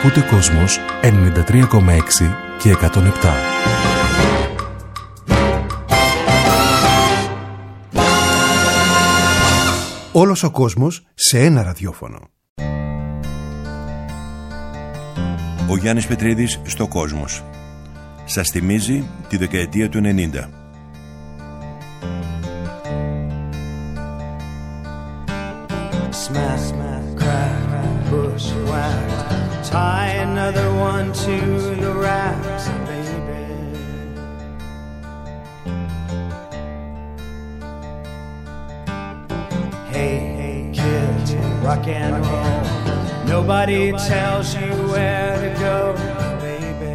Ακούτε Κόσμος 93,6 και 107. Όλος ο κόσμος σε ένα ραδιόφωνο. Ο Γιάννης Πετρίδης στο Κόσμος. Σας θυμίζει τη δεκαετία του 90. Smack, crack, bush whack. Tie another one to the racks, baby. Hey, hey, kids, rock and roll. Nobody tells you where to go, baby.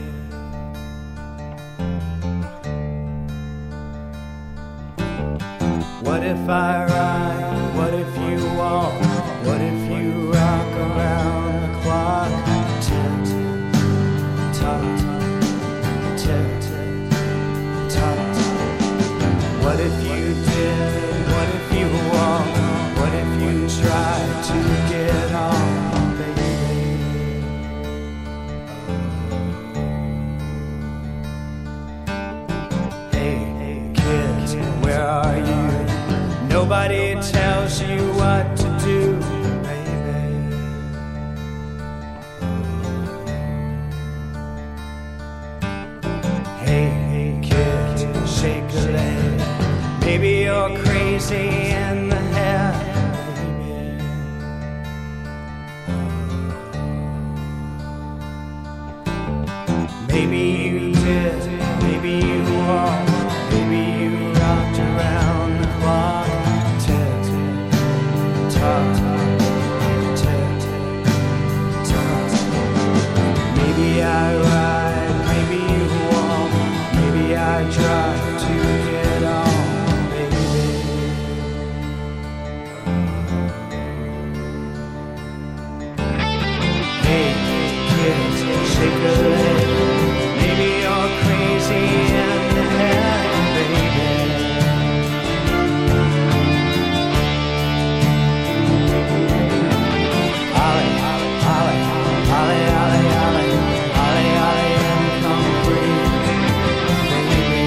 What if I ride? What if you walk? What if you rock around the clock? Tick, tock, tick, tock. What if you did? What if you walk? What if you tried to get on, baby? Hey, hey, kids, where are you? Nobody tells you what to do, baby. Hey, hey, kids, shake a leg. Maybe you're crazy in the head, baby. Maybe you did, maybe you walked, maybe you rocked around the clock. Maybe I ride, maybe you walk, maybe I try to get on, baby. Hey, kids, shake a leg. Maybe you're crazy in the head, baby. Ollie, Ollie, Ollie, Ollie, Ollie, Ollie, Ollie, and come free, baby.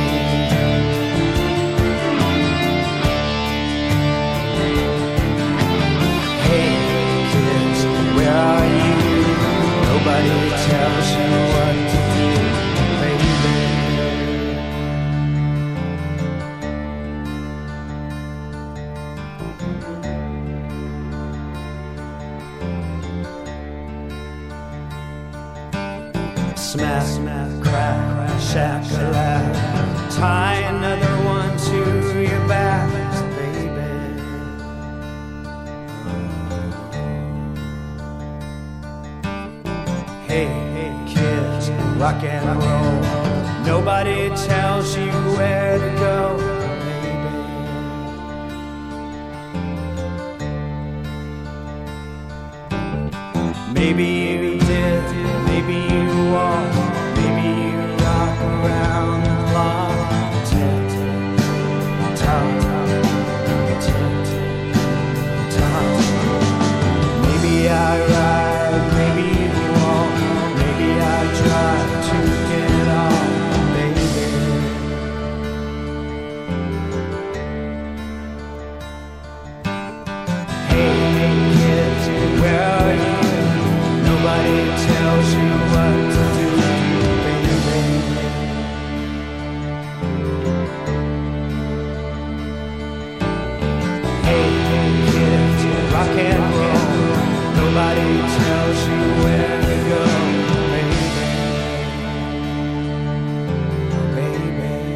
Hey, kids, where are you? Nobody tells you what to do, baby. Smack, smack, crack, shack-a-lack. Tie another one to your back, baby. Hey, hey, kids, rock and roll. Nobody tells you where to go, baby. Maybe you did, maybe you walk, maybe you rock around the clock. Tick, tock, tick, tock. Maybe I ride, maybe you walk, maybe I try to get on, baby. Hey, hey, kids, where are you? Nobody tells you what to do, baby. Hey, hey, kids, rock and roll. Nobody tells you where to go, baby. Baby,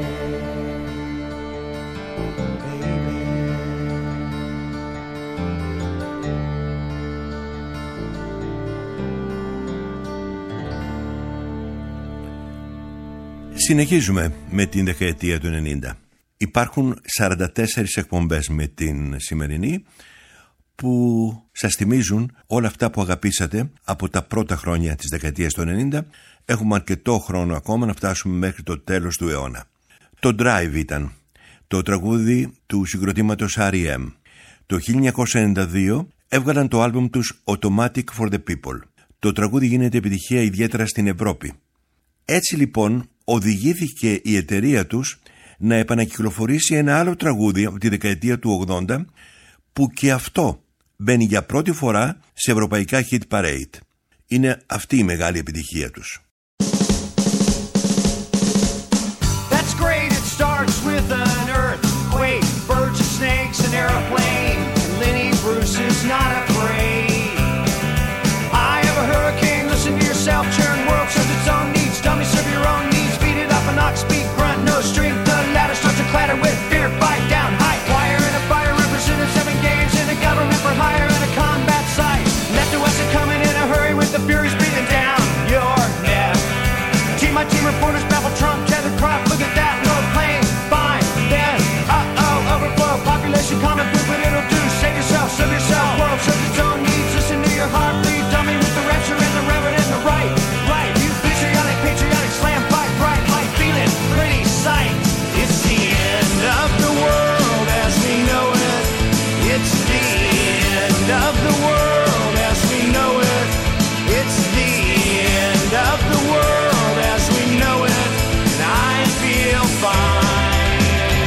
baby. Συνεχίζουμε με την δεκαετία του 90. Υπάρχουν 44 εκπομπές με την σημερινή που σας θυμίζουν όλα αυτά που αγαπήσατε από τα πρώτα χρόνια της δεκαετίας του 90. Έχουμε αρκετό χρόνο ακόμα να φτάσουμε μέχρι το τέλος του αιώνα. Το Drive ήταν το τραγούδι του συγκροτήματος R.E.M. Το 1992 έβγαλαν το άλμπουμ τους Automatic for the People. το τραγούδι γίνεται επιτυχία ιδιαίτερα στην Ευρώπη. Έτσι λοιπόν οδηγήθηκε η εταιρεία τους να επανακυκλοφορήσει ένα άλλο τραγούδι από τη δεκαετία του 80 που και αυτό μπαίνει για πρώτη φορά σε ευρωπαϊκά hit parade. Είναι αυτή η μεγάλη επιτυχία τους. That's great, it starts with an earthquake, birds and snakes, an airplane, and Lenny Bruce is not afraid. I have a hurricane, listen to yourself, churn, world serves its own needs, dummy serve your own needs, beat it up an ox, speak, grunt, no strength, the ladder starts to clatter with fear, fight down, high wire and a fire, represented 7 games in a government for hire and a combat site, left to west and coming in a hurry with the furies breathing down your neck. Team by team reporters babble Trump, tethered crop, look at that, no plane, fine, then, overflow, population common food, but it'll do, save yourself, serve yourself, world serves its own needs, listen to your heart, bleed, dummy with the rapture and the reverend and the right, you patriotic, slam, fight, bright, light, feeling, pretty sight, it's the end of the world as we know it, it's the end of the world as we know it, it's the end of the world as we know it, and I feel fine.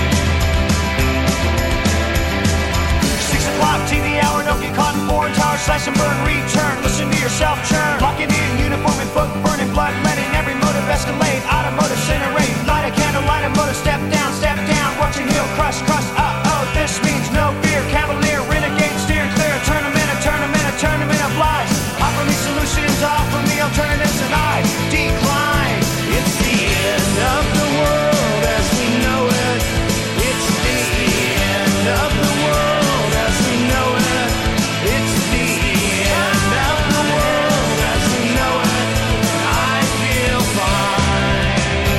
6 o'clock, TV hour, don't get caught in foreign towers, slash and burn, return, listen to yourself churn, lock it in, uniform and book, burning blood, letting every motive escalate, automotive incinerate, light a candle, light a motor, step down, watching heel crush, this means no fear, cavalier, renegade, steer clear, tournament of lies, offer me solutions, offer me alternatives, and I decline. It's the end of the world as we know it, it's the end of the world as we know it, it's the end of the world as we know it, and I feel fine.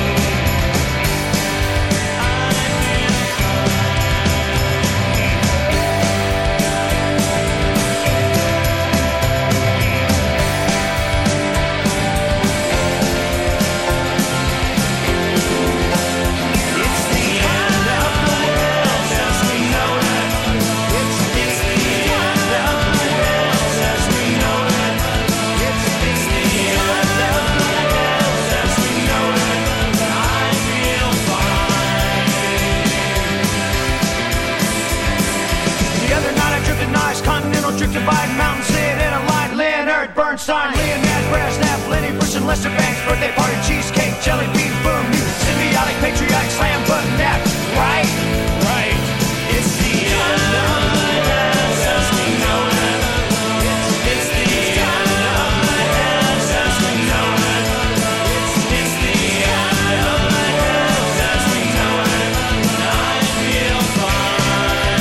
Drifted by mountains, sit in a line, Leonard Bernstein, Leonard Brezhnev, Lenny Bruce and Lester Banks, birthday party, cheesecake, jelly bean, boom, symbiotic, patriotic, slam, button, nap, right, it's the end of the world as we know it, it's the end of the world as we know it, it's the end of the world as we know it, and I feel fine.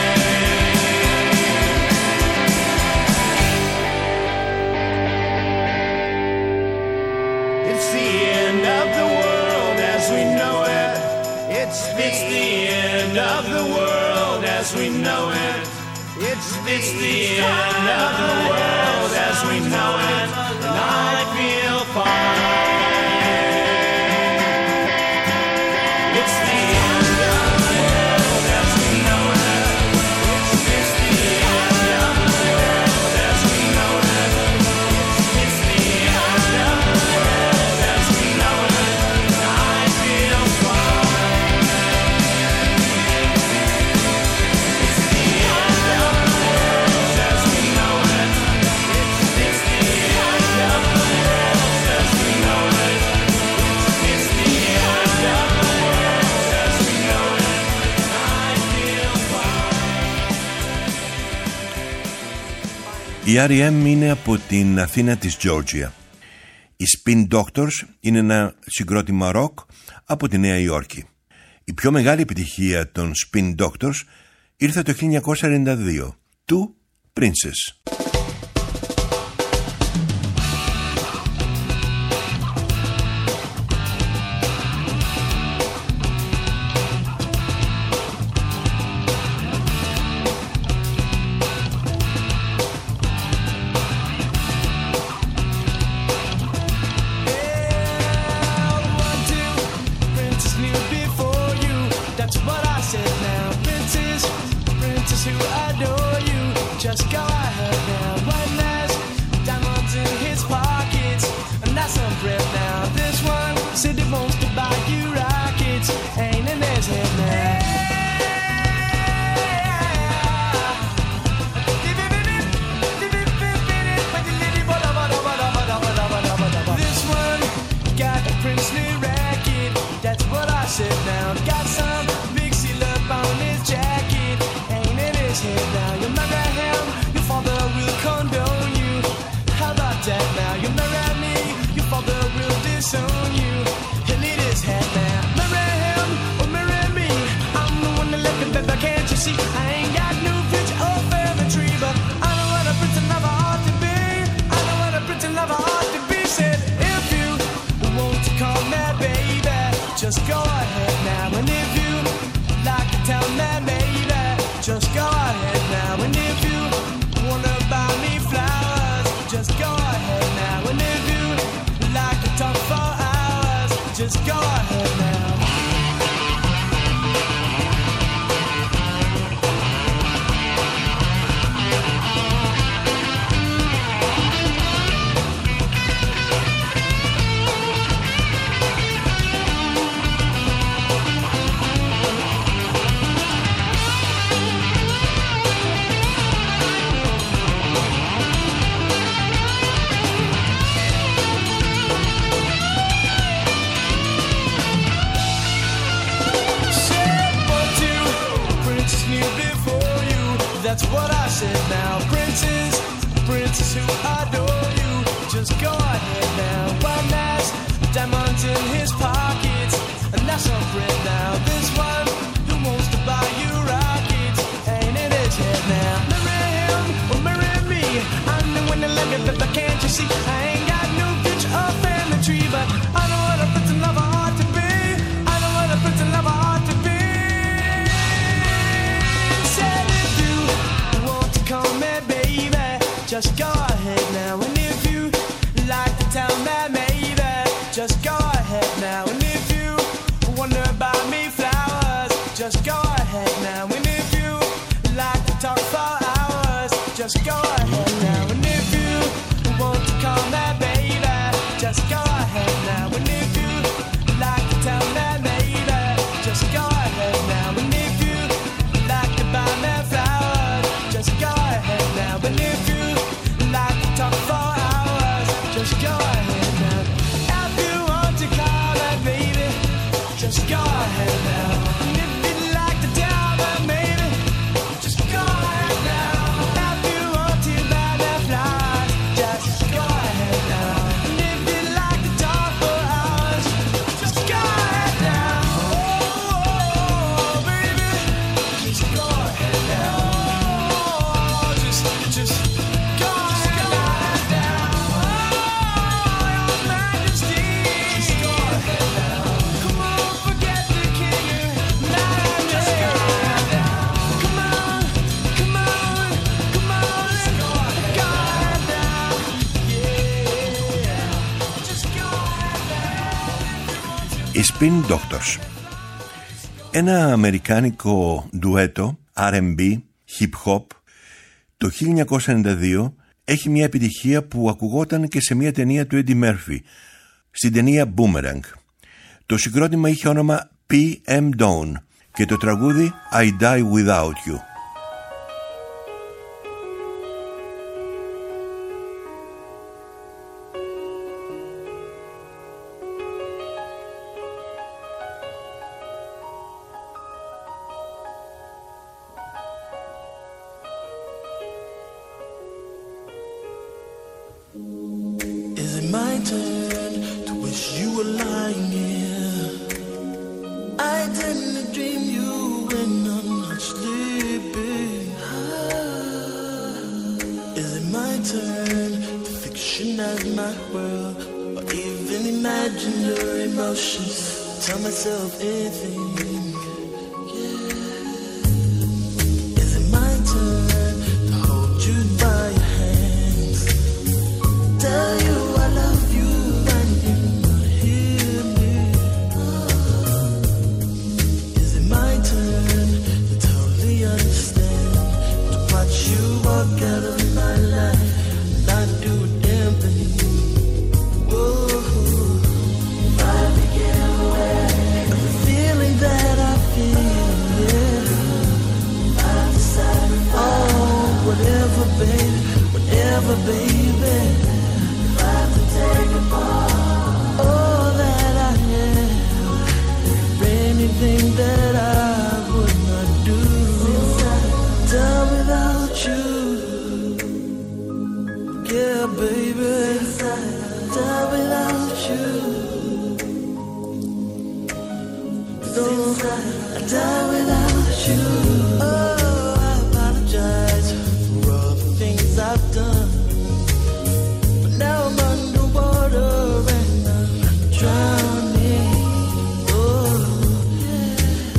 It's the end of the world as we know it. It's the end of the world as we know it. It's the end of the world as we know it. And I feel fine. It's the end of the world as we know it. It's the end of the world as we know it. It's the end of the world as we know it. And I feel fine. It's the end of the world as we know it. It's the end of the world as we know it. It's the end of the world as we know it. And I feel fine. Η R.E.M. είναι από την Αθήνα της Georgia. Οι Spin Doctors είναι ένα συγκρότημα rock από τη Νέα Υόρκη. Η πιο μεγάλη επιτυχία των Spin Doctors ήρθε το 1992, του Princess. Princess knew before you. That's what I said now. Princess, who adore you. Just go ahead now. just go ahead now. And if you wanna buy me flowers, just go ahead now. And if you like to talk for hours, just go ahead now. That's what I said now. Princes who adore you, just go ahead now. One has diamonds in his pockets, and that's a friend now. This one who wants to buy you rockets, ain't in his head now. Marry him or marry me, I'm the one that love you, but can't you see? I ain't got no future or family tree, but I know what a prince and lover ought to be. I know what a prince and lover ought to be. Said if you want to come in, baby, just go ahead now. And if you like to tell me, maybe, just go ahead now. And if you wonder about me flowers, just go ahead now. And if you like to talk for hours, just go ahead now. And if you want to call me, baby, just go ahead now. And if you like to tell me, maybe, just go ahead now. And if you like to buy me flowers, just go ahead now. And if you like to talk for hours, just go ahead now. If you want to call me, baby, just go ahead now. And if you like to tell me, maybe, just go ahead now. If you want to buy me flowers, just go ahead now. And if you like to talk for hours, just go ahead now. Oh, baby, just go ahead now. Just go ahead now. Oh, your Majesty, just go ahead now. Come on, forget the king. Now just go ahead now. Come on, come on, come on, just go ahead now. Yeah, just go ahead now. Οι Spin Doctors. Ένα αμερικάνικο ντουέτο R&B, hip hop το 1992 έχει μια επιτυχία που ακουγόταν και σε μια ταινία του Eddie Murphy, στην ταινία Boomerang. Το συγκρότημα είχε όνομα PM Dawn και το τραγούδι I Die Without You. Is it my turn to wish you were lying here? I didn't dream you when I'm not sleeping. Is it my turn to fictionize my world, or even imagine your emotions? Tell myself anything. Is it my turn to hold you by your hands? Tell you I love you and you not hear me. Is it my turn to totally understand, to watch you walk out of my life and not do a damn thing? Whoa. If I became aware of the feeling that I feel, yeah. If I decided, oh, whatever, baby, whatever, baby. Take apart all that I am, anything that I would not do. Down without you, yeah, baby. Down without you, no, I die without you. Oh, I apologize for all the things I've done. Now I'm underwater and I'm drowning. Oh, yeah.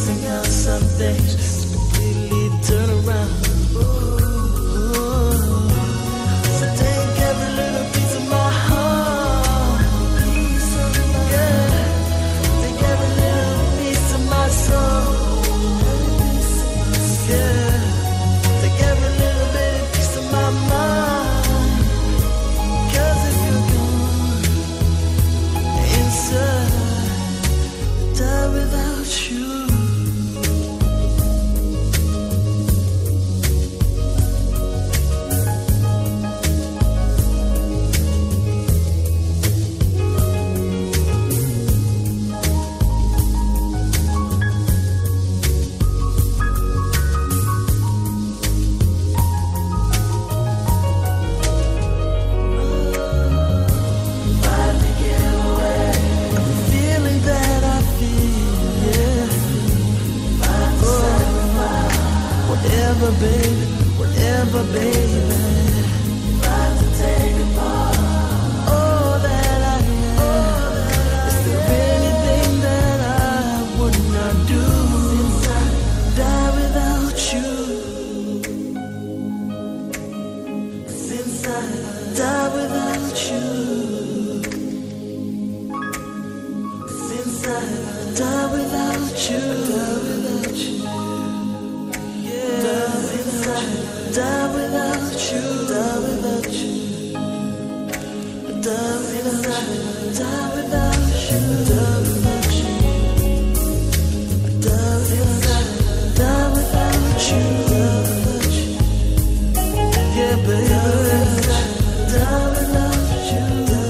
figuring out some things to completely turn around. So take every little piece of my heart, yeah. Take every little piece of my soul, yeah. Take every little bitty piece of my mind. 'Cause if you're gone inside, die without you. Baby, whatever, baby. Try to take apart all that I am. Is there anything that I would not do? Die without you. Since I die without you. Since I die without you. Die without you. Die without you, die without you, die without you, die without you, die without you, die without you, yeah, baby, die without you,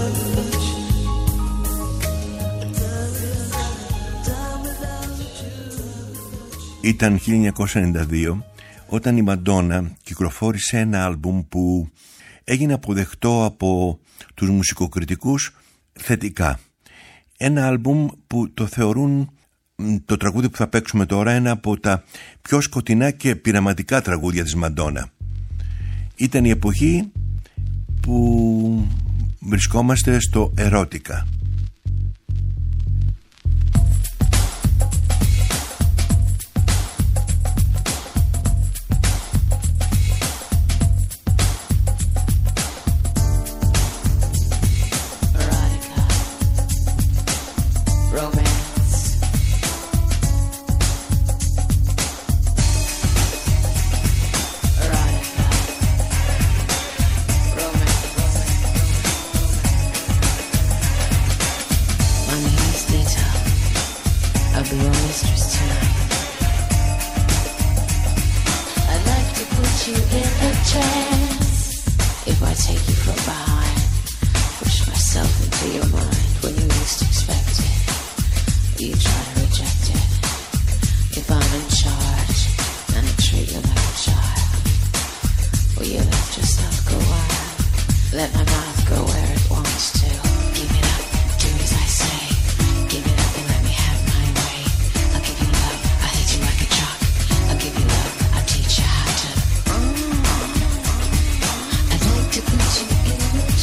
Ήταν 1992 όταν η Μαντόνα κυκλοφόρησε ένα άλμπουμ που έγινε αποδεκτό από τους μουσικοκριτικούς θετικά. Ένα άλμπουμ που το θεωρούν το τραγούδι που θα παίξουμε τώρα ένα από τα πιο σκοτεινά και πειραματικά τραγούδια της Μαντόνα. Ήταν η εποχή που βρισκόμαστε στο ερώτικα. In a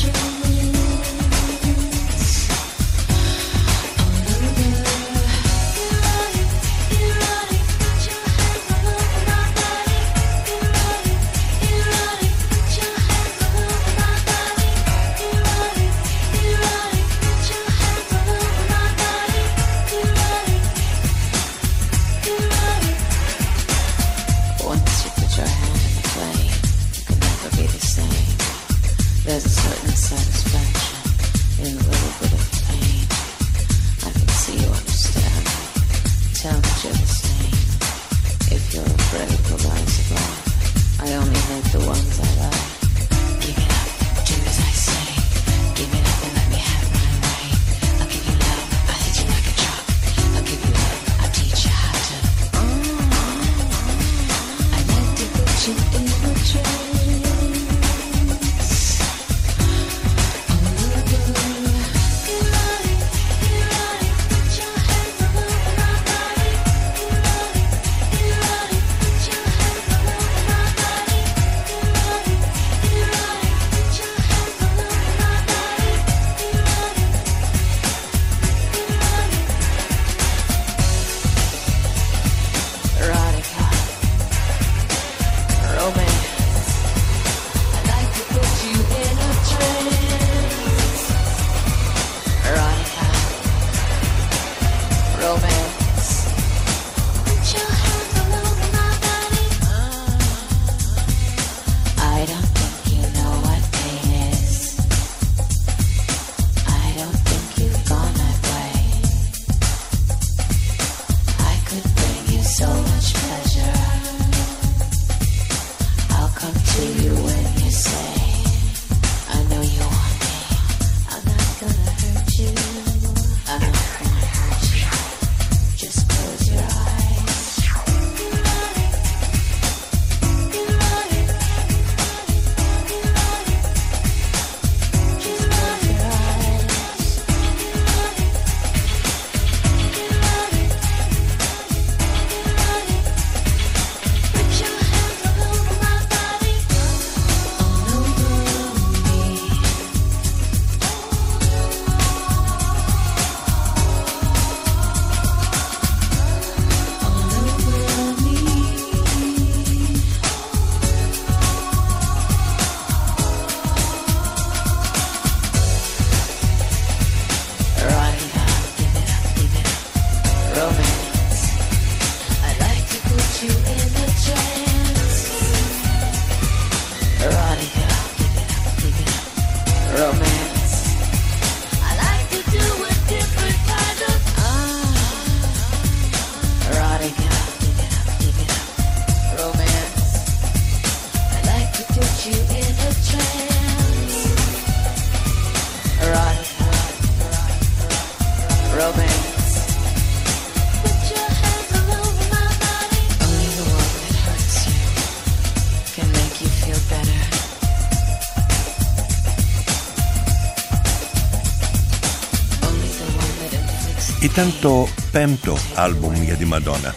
Ήταν το 5ο άλμπουμ για τη Μαντόνα.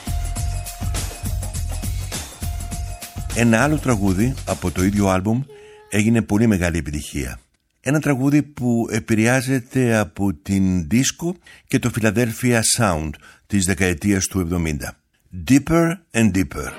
Ένα άλλο τραγούδι από το ίδιο άλμπουμ έγινε πολύ μεγάλη επιτυχία. Ένα τραγούδι που επηρεάζεται από την disco και το Philadelphia Sound της δεκαετίας του 70. Deeper and Deeper.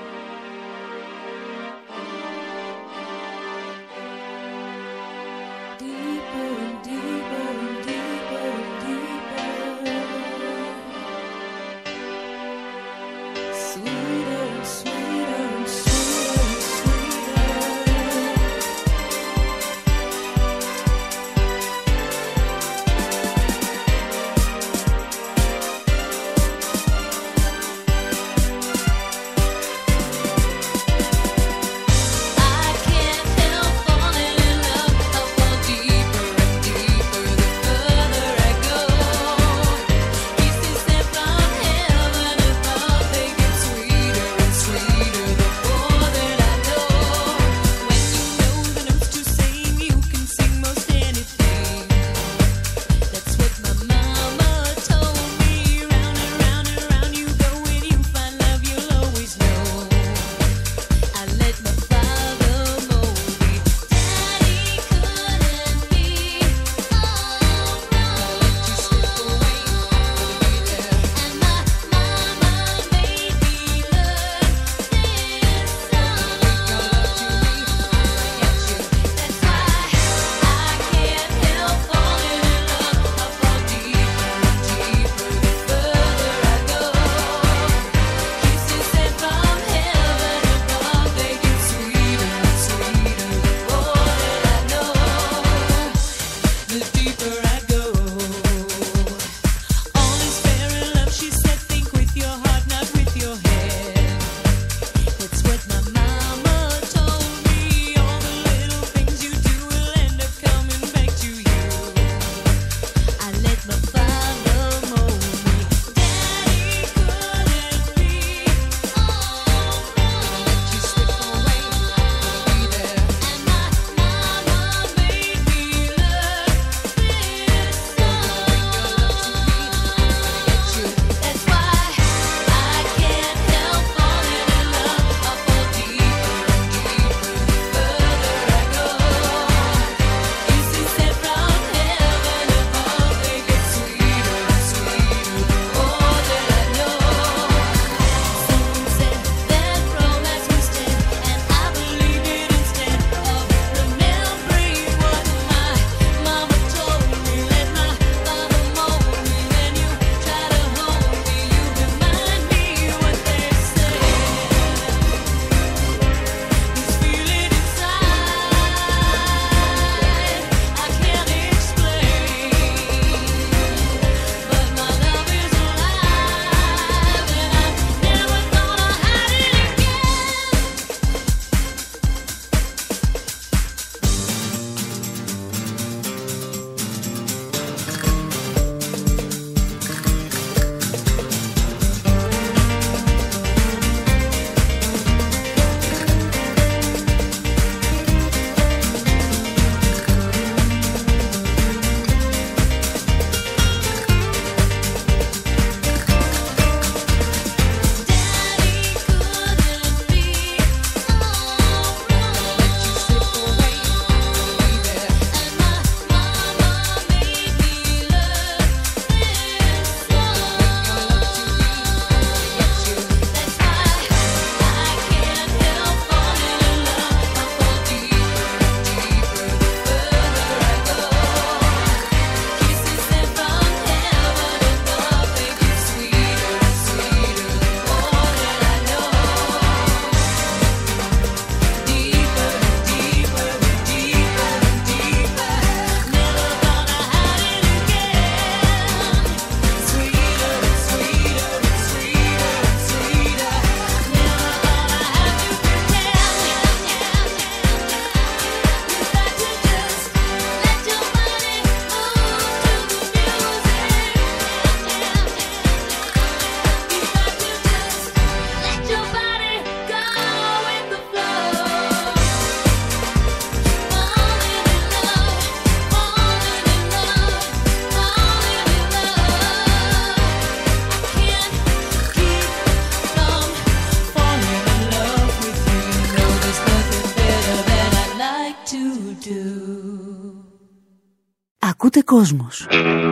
Ακούτε Κόσμος.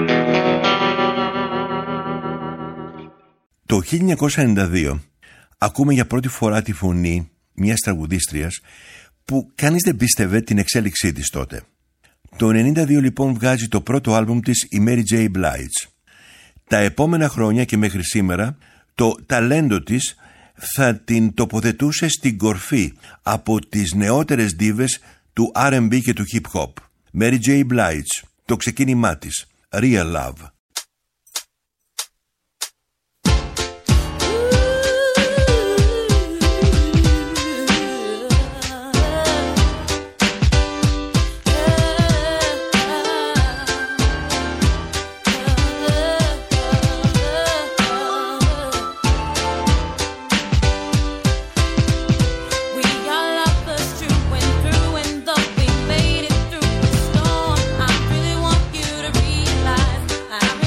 Το 1992 ακούμε για πρώτη φορά τη φωνή μιας τραγουδίστριας που κανείς δεν πίστευε την εξέλιξή της τότε. Το 1992 λοιπόν βγάζει το πρώτο άλμπουμ της η Mary J. Blige. Τα επόμενα χρόνια και μέχρι σήμερα το ταλέντο της θα την τοποθετούσε στην κορφή από τις νεότερες δίβες του R&B και του hip hop. Mary J. Blige, το ξεκίνημά της, Real Love. I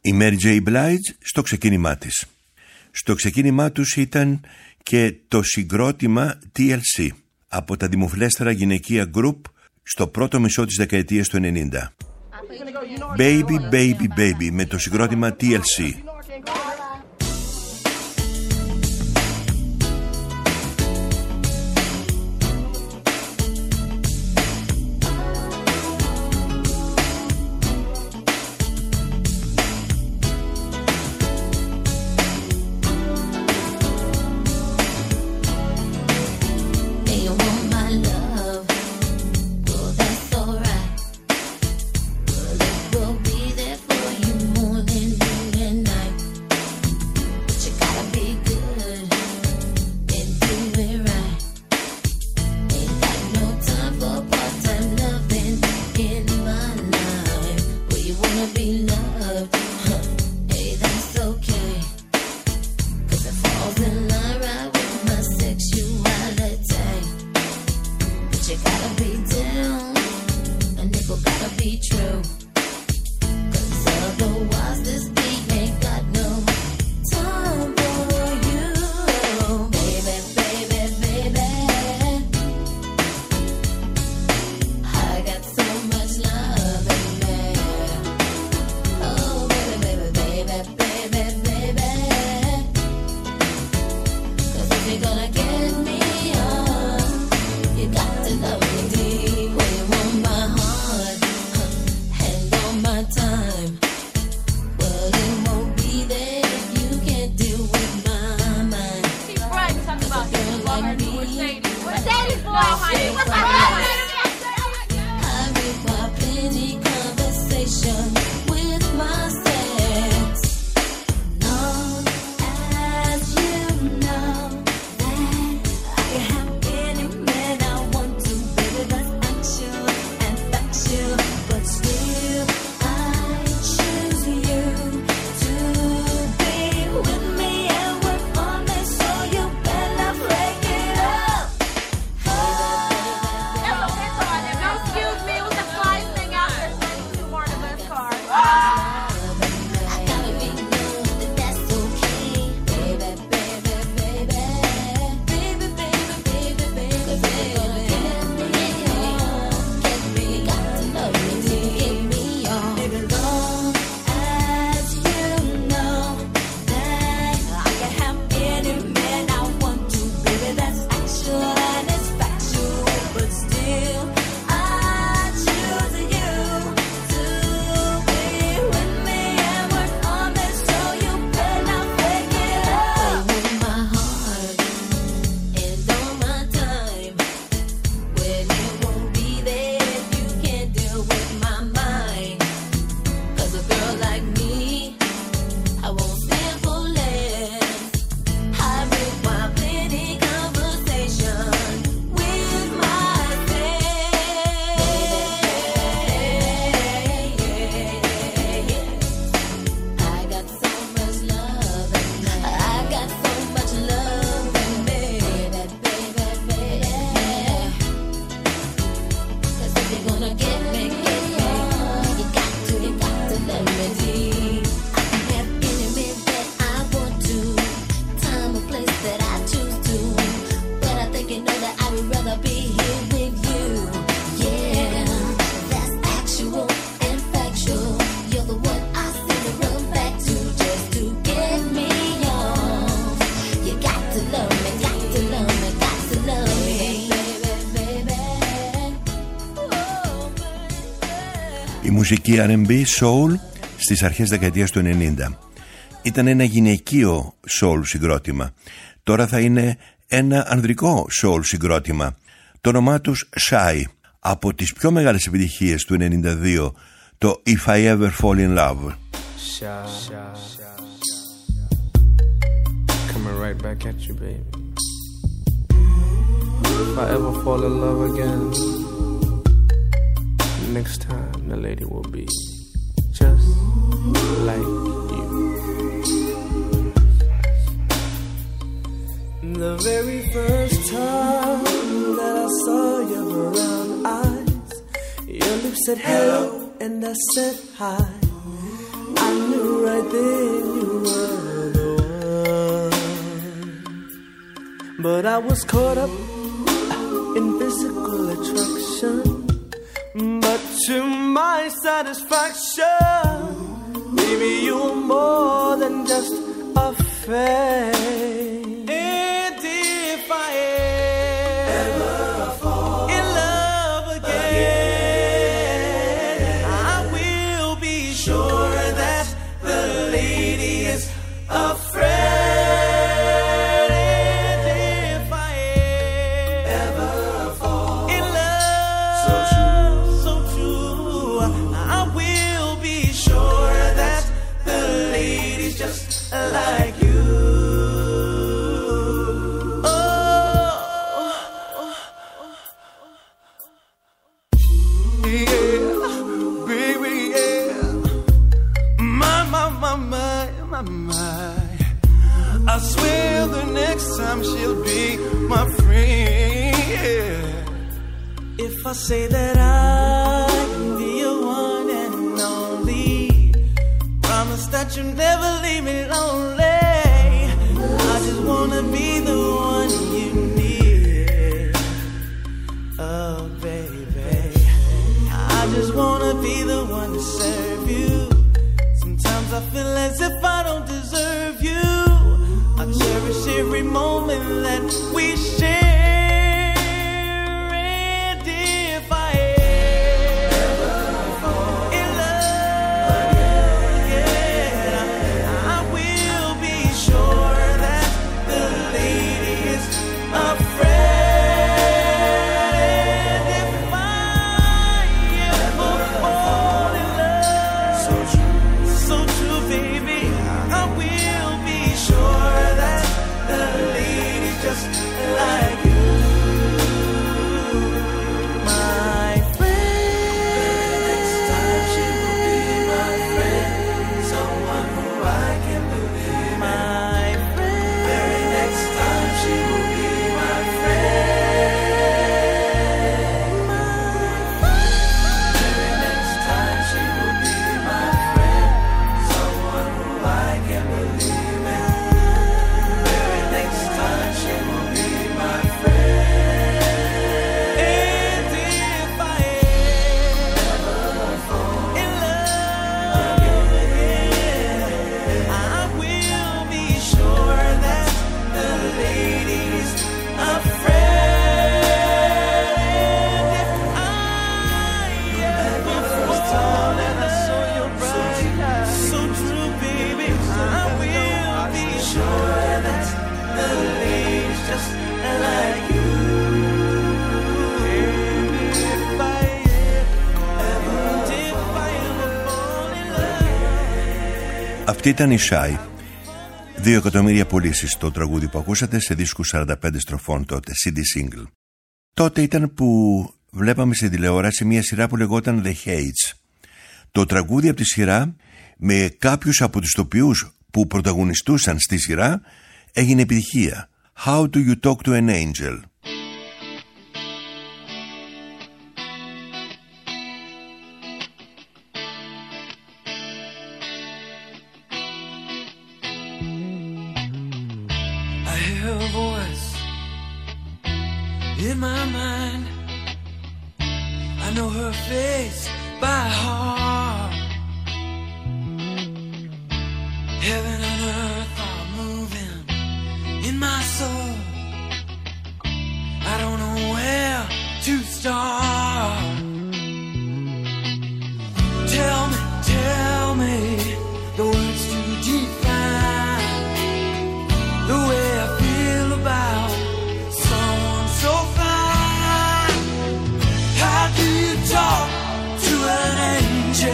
Η Mary J. Blige στο ξεκίνημά της. Στο ξεκίνημά τους ήταν και το συγκρότημα TLC από τα δημοφιλέστερα γυναικεία γκρουπ στο πρώτο μισό της δεκαετίας του 90. Baby, baby, baby με το συγκρότημα TLC. Η μουσική R&B soul στις αρχές δεκαετίας του 90 ήταν ένα γυναικείο soul συγκρότημα. Τώρα θα είναι ένα ανδρικό soul συγκρότημα. Το όνομά τους Shy. Από τις πιο μεγάλες επιτυχίες του 92, το If I Ever Fall in Love. Coming right back at you, baby. If I ever fall in love again, next time the lady will be just like you. The very first time that I saw your brown eyes, your lips said hello and I said hi. I knew knew right then you were the one. But I was caught up in physical attraction. But to my satisfaction, baby, you're more than just a fake. And if I ever fall in love again, I will be sure that the lady is afraid. And if I ever fall in love, so true, I will be sure that the lady's just like you. I swear the next time she'll be my friend. If I say that I can be your one and only, promise that you'll never leave me lonely. I just wanna be the one you need. Oh baby, I just wanna be the one to serve you. Sometimes I feel as if I don't deserve you. I cherish every moment that we share. And if I ever fall in love again, I will be sure that the lady is afraid. And if I ever fall in love, so true, baby, I will be sure that the lady's just like you, my friend. Next time she will be my friend, someone who I can believe. My friend. Very next time she will be my friend. Very next time she will be my friend, someone who I can believe in. Very next time she will be my friend. And if I ever fall in love again, I will be sure that the lady's afraid. And if I ever fall in love, so true, baby, I will be sure that the lady's just like you. If I ever fall in love. Αυτή ήταν η Shy. 2 εκατομμύρια πωλήσεις το τραγούδι που ακούσατε σε δίσκους 45 στροφών τότε, CD single. Τότε ήταν που βλέπαμε στην τηλεόραση μια σειρά που λεγόταν The Hates. Το τραγούδι από τη σειρά με κάποιους από τους τοπιούς που πρωταγωνιστούσαν στη σειρά έγινε επιτυχία. How do you talk to an angel? I hear a voice in my mind. I know her face by heart. Heaven and earth are moving in my soul. I don't know where to start. Tell me the words to define the way I feel about someone so fine. How do you talk to an angel?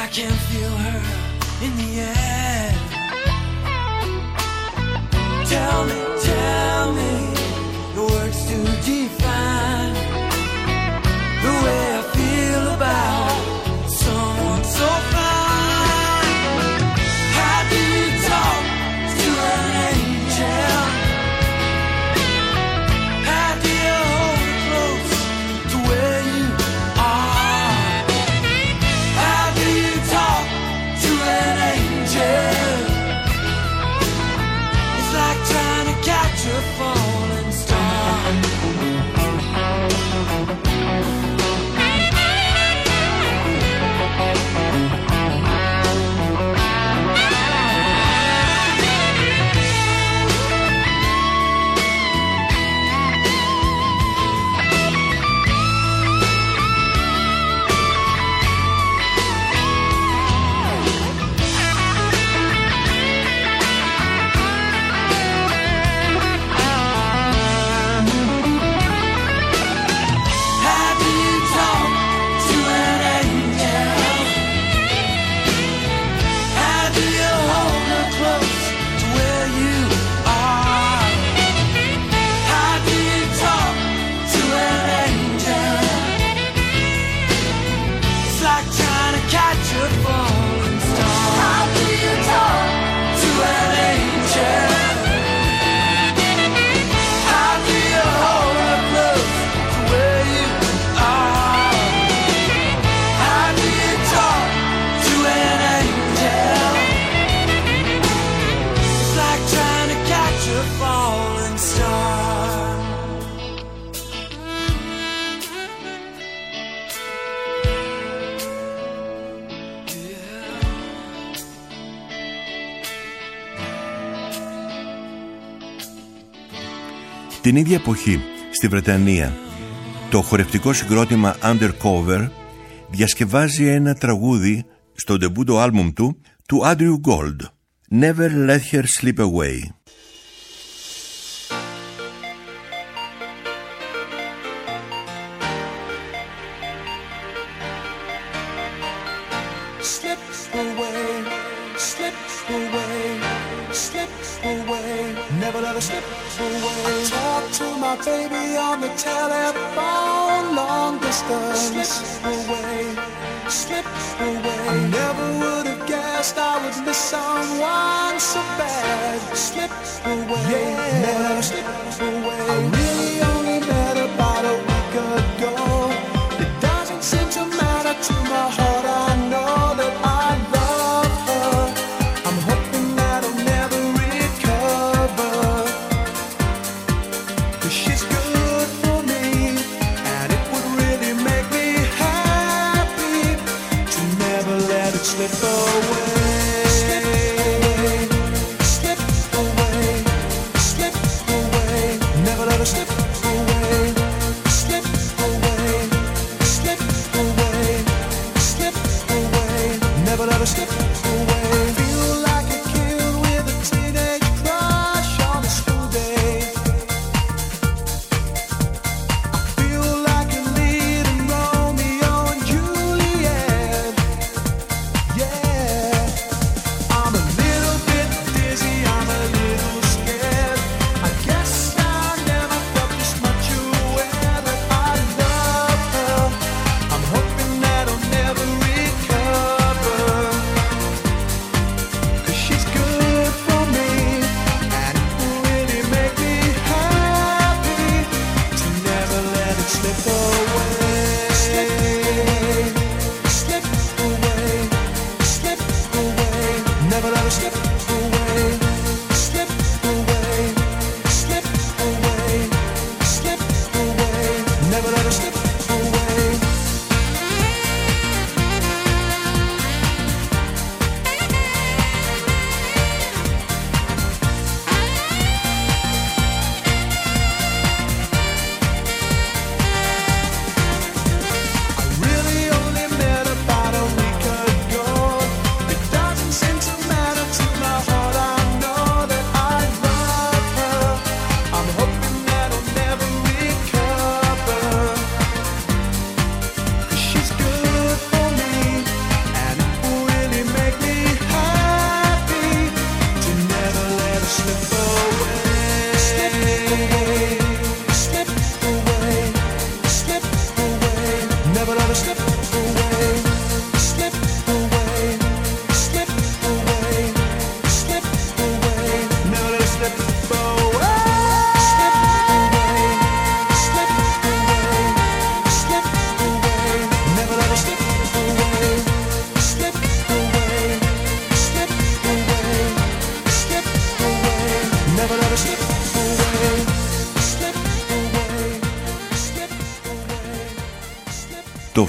can feel her in the air. Tell me the words to define the way I feel about someone so fine. How do you talk to an angel? How do you hold her close to where you are? How do you talk to an angel? It's like trying to catch a falling star. Την ίδια εποχή, στη Βρετανία, το χορευτικό συγκρότημα Undercover διασκευάζει ένα τραγούδι στο ντεμπούτο άλμπουμ του Andrew Gold, Never Let Her Slip Away. Never let her slip away. I talk to my baby on the telephone, long distance. Slip away, slip away. I never would have guessed I would miss someone so bad. Slip away, yeah. Never let her slip away. I really only met about a week ago. It doesn't seem to matter to my heart. I know that I love her. I'm hoping that I'll never recover. She's good for me, and it would really make me happy to never let it slip away. Slip away, slip away, slip away. Never let her slip away. Slip away, slip away, slip away. Never let her slip away. Feel like a kid with a teenage crush on a school day.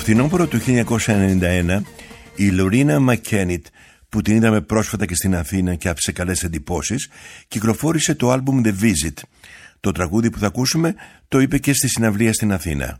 φθινόπωρο του 1991 η Λορίνα Μακένιτ, που την είδαμε πρόσφατα και στην Αθήνα και άφησε καλές εντυπώσεις, κυκλοφόρησε το άλμπουμ The Visit. Το τραγούδι που θα ακούσουμε το είπε και στη συναυλία στην Αθήνα.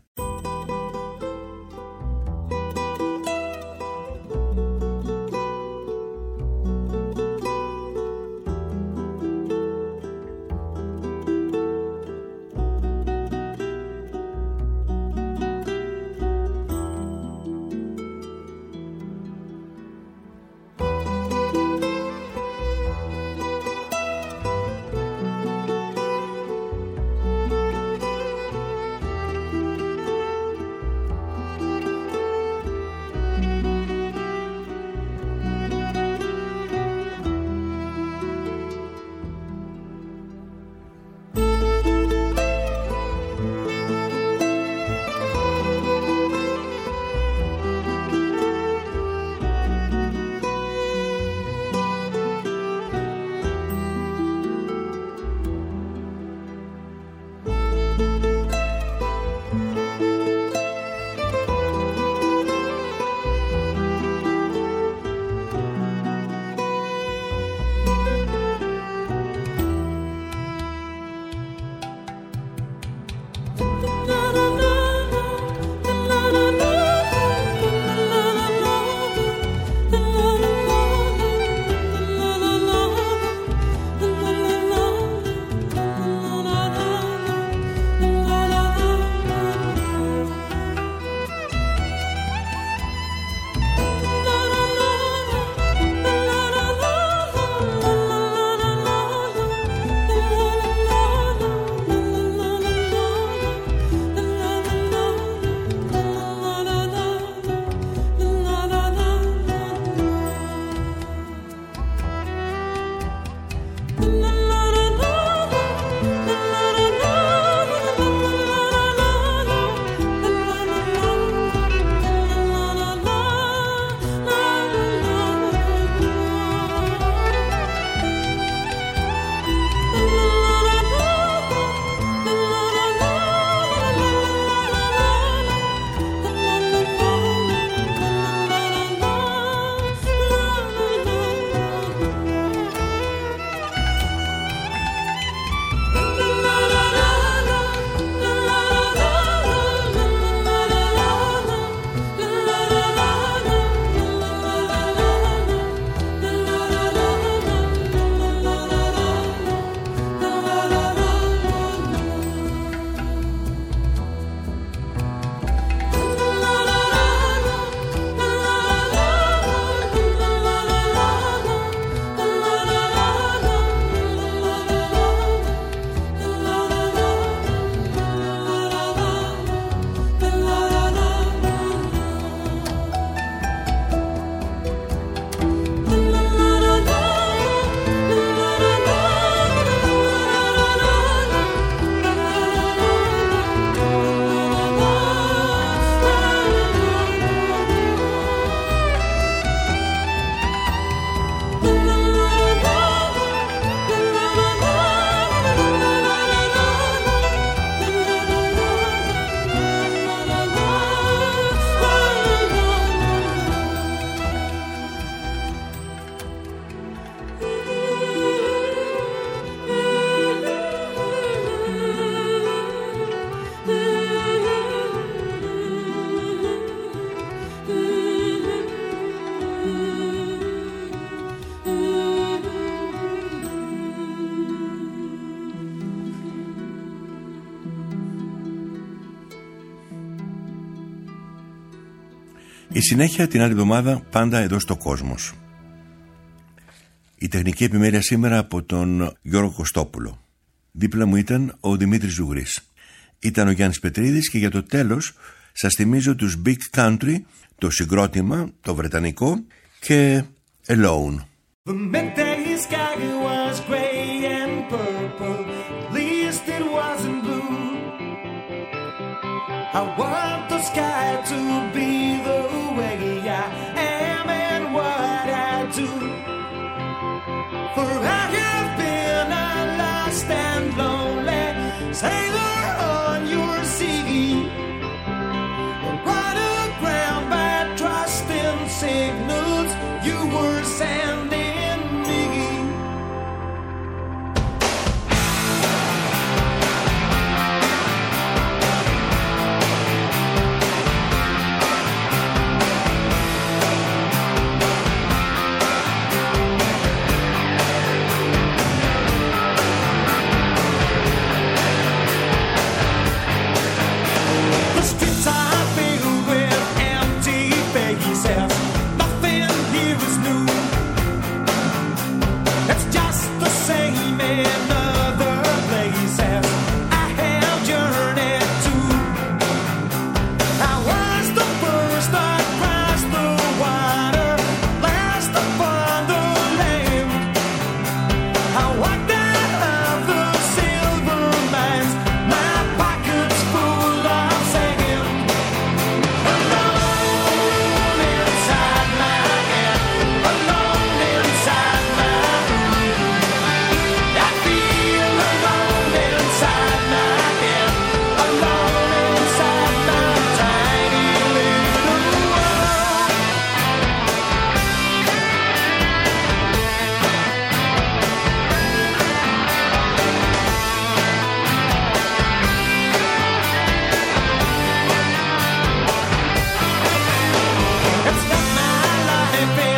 Η συνέχεια την άλλη εβδομάδα πάντα εδώ στο Κόσμος. Η τεχνική επιμέλεια σήμερα από τον Γιώργο Κωστόπουλο. Δίπλα μου ήταν ο Δημήτρης Ζουγρής. Ήταν ο Γιάννης Πετρίδης και για το τέλος σας θυμίζω τους Big Country, το συγκρότημα, το βρετανικό και Alone. The midday sky was gray and purple, at least it wasn't blue. I want the sky to be the way I am and what I do. For I have been a lost and lonely sailor on your sea. What a great signals you were sending me. The streets are filled with empty faces. Nothing here is new. It's just the same in other places I have journeyed to. I was the first that crossed the water, last upon the land. I walked out of the silver mines, my pockets full of sand. Alone inside my head, alone inside my room. I feel alone inside my head, alone inside my tiny little world. It's not my life